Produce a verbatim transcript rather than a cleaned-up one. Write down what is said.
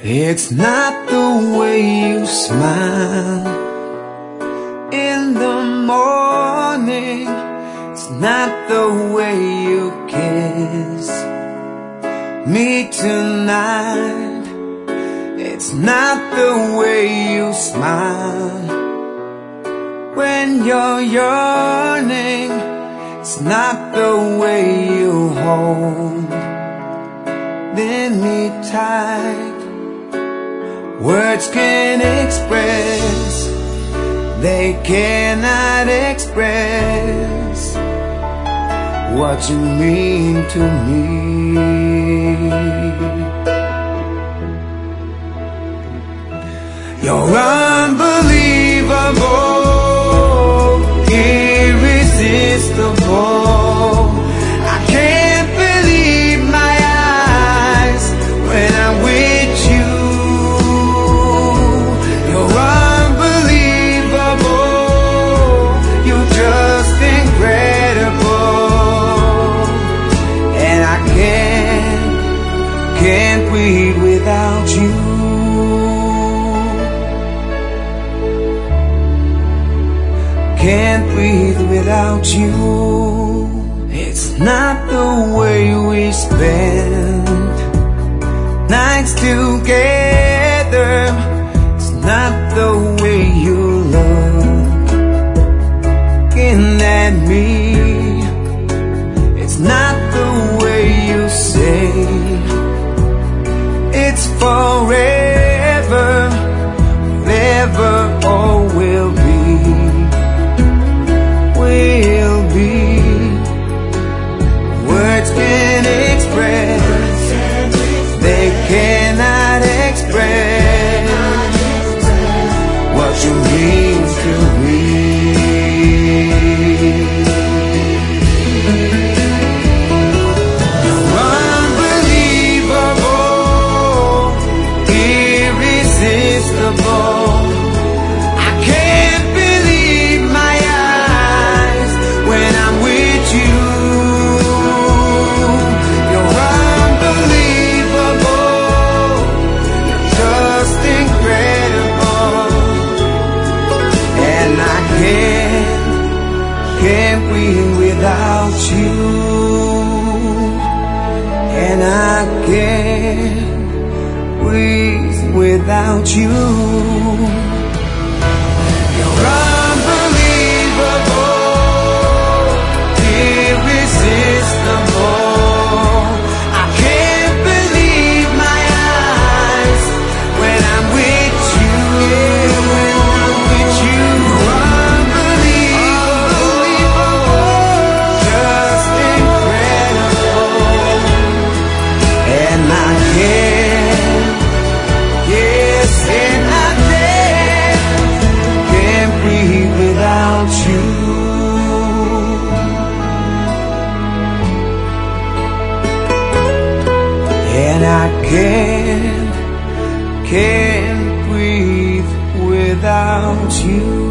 It's not the way you smile in the morning, it's not the way you kiss me tonight, it's not the way you smile when you're yearning, it's not the way you hold me tight. Words can express, they cannot express what you mean to me. You're unbelievable, irresistible. I can't believe my eyes when I'm with you. You're unbelievable, you're just incredible. And I can't, can't breathe without you. Can't breathe without you. It's not the way we spend nights together, it's not the way you look in at me, it's not the way you say it's forever, forever or will be. Will be. Words can express, they cannot express what you mean to me. You're unbelievable, irresistible. Can't breathe without you, and I can't breathe without you. You're unbelievable, irresistible. I can't believe my eyes when I'm with you. When I'm with you. And I can't, can't breathe without you.